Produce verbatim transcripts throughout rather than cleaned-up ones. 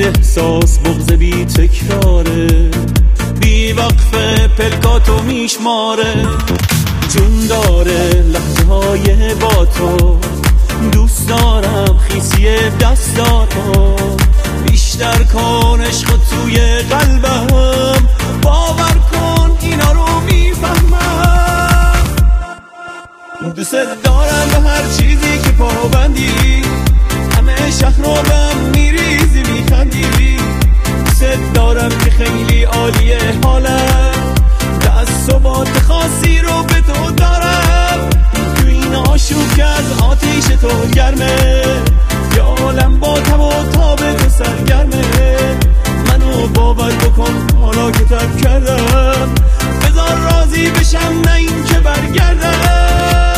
احساس بغض بی تکراره، بی وقفه پلکاتو میشماره. جون داره لحظه های با تو، دوست دارم خیسی دستاتو. بیشتر کن عشق توی قلبم، باور کن اینا رو میفهمم. دوست دارم به هر چیزی که پابندی، همه شهر رو بهم میریزی میخندی. دوست دارم که خیلی عالیه حالم، تعصبات خاصی رو به تو دارم. تو این آشوب که از آتیش تو گرمه، یا عالم با تب و تاب تو سرگرمه. منو باور بکن حالا که ترک کردم، بذار راضی بشم نه این که برگردم.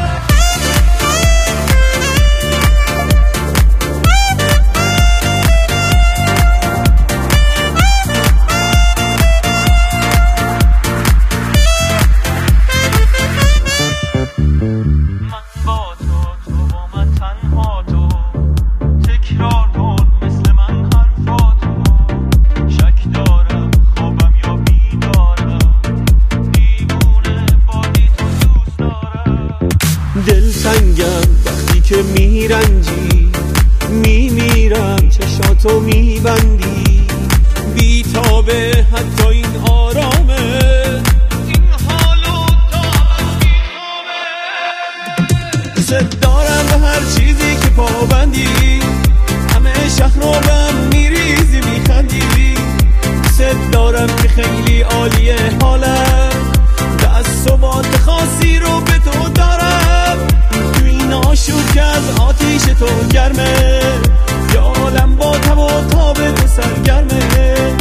دلتنگم وقتی که میرنجی، میمیرم چشاتو میبندی. بی تابه حتی این آرامه، این حالو دارم میخوامه. دوست دارم به هر چیزی که پابندی، همه شهر رو بهم میریزی میخندی. دوست دارم که خیلی عالیه حالم، تعصبات خاصی رو به تو دارم. تو این آشوب که از آتیش تو گرمه، یا عالم با تب و تاب تو سرگرمه.